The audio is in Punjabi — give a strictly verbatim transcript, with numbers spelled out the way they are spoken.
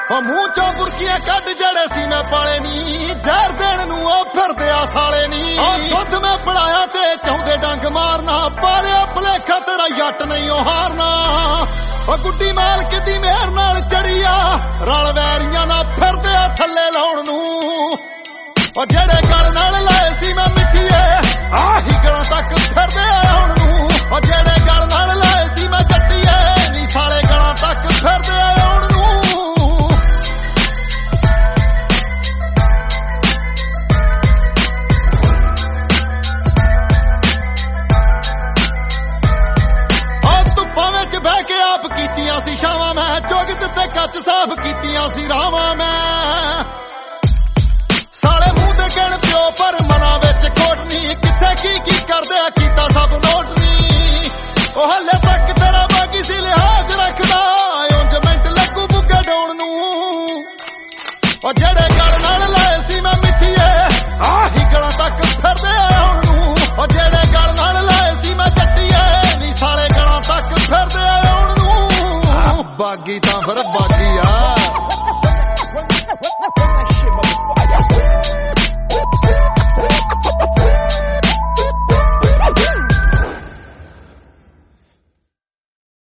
ਉਹ ਮੂੰਹ ਚੋਂ ਬੁਰਕੀਆਂ ਕੱਢ ਜਿਹੜੇ ਸੀ ਮੈਂ ਪਾਲੇ ਨੀ, ਜ਼ਹਿਰ ਦੇਣ ਨੂੰ ਉਹ ਫਿਰਦੇ ਆ ਸਾਲੇ ਨੀ। ਉਹ ਦੁੱਧ ਮੈਂ ਪਿਲਾਇਆ ਤੇ ਚਾਹੁੰਦੇ ਡੰਗ ਮਾਰਨਾ, ਪਾਲਿਆ ਭਲੇਖਾ ਤੇਰਾ ਜੱਟ ਨਹੀਂ ਉਹ ਹਾਰਨਾ। ਉਹ ਗੁੱਡੀ ਮਾਲਕ ਦੀ ਮਿਹਰ ਨਾਲ ਚੜੀ ਆ, ਰਲ ਵੈਰੀਆਂ ਨਾਲ ਫਿਰਦੇ ਆ ਥੱਲੇ ਲਾਉਣ ਨੂੰ। ਉਹ ਜਿਹੜੇ ਗਲ ਨਾਲ ਲਾਏ ਸੀ ਮੈਂ ਮਿੱਠੀਏ, ਆਹੀ ਗਲਾਂ ਤੱਕ ਫਿਰਦੇ ਆ ਆਉਣ ਨੂੰ। ਉਹ ਜਿਹੜੇ ਗਲ ਨਾਲ ਲਾਏ ਸੀ ਮੈਂ ਜੱਟੀਏ, ਨੀ ਸਾਲੇ ਗਲਾਂ ਤੱਕ ਫਿਰਦੇ ਆ ਆਉਣ ਨੂੰ। ਬਹਿ ਕੇ ਆਪ ਕੀਤੀਆਂ ਸੀ ਛਾਵਾਂ ਮੈਂ, ਚੁਗਤ ਤੇ ਕੱਚ ਸਾਫ਼ ਕੀਤੀਆਂ ਸੀ ਰਾਵਾਂ ਮੈਂ। ਸਾਲੇ ਮੂੰਹ ਤੇ ਕਹਿਣ ਪਿਓ ਪਰ ਮਨਾਂ ਵਿੱਚ ਖੋਟ ਨੀ, ਕਿੱਥੇ ਕੀ ਕੀ ਕਰਦੇ ਆ ਕੀਤਾ ਸਭ ਨੋਟ ਨੀ। ਉਹ ਹਲੇ ਤੱਕ ਤੇਰਾ ਬਾਕੀ ਸੀ ਲਿਹਾਜ਼ ਰੱਖਦਾ, ਉਂਝ ਮਿੰਟ ਲੱਗੂ ਬੁੱਗੇ ਡਾਉਣ ਨੂੰ। ਉਹ ਜਿਹੜੇ ਗਲ ਨਾਲ ਲਾਏ ਸੀ ਮੈਂ ਮਿੱਠੀਏ, ਆਹੀ ਗਲਾਂ ਤੱਕ ਫਿਰਦੇ ਆ ਆਉਣ ਨੂੰ। ਉਹ ਜਿਹੜੇ ਗਲ ਨਾਲ ਲਾਏ ਸੀ ਮੈਂ ਜੱਟੀਏ, ਨੀ ਸਾਲੇ ਗਲਾਂ ਤੱਕ ਫਿਰਦੇ ਆ ਆਉਣ ਨੂੰ। ਬਾਗੀ ਤਾਂ ਫਿਰ